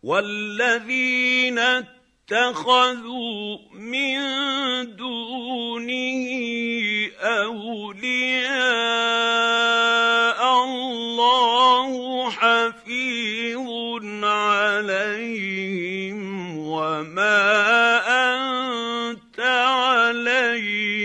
وَالَّذِينَ اتَّخَذُوا مِن دُونِهِ أَوْلِيَاءَ اللَّهُ حَفِيظٌ عَلَيْهِمْ وَمَا أَنتَ عَلَيْهِم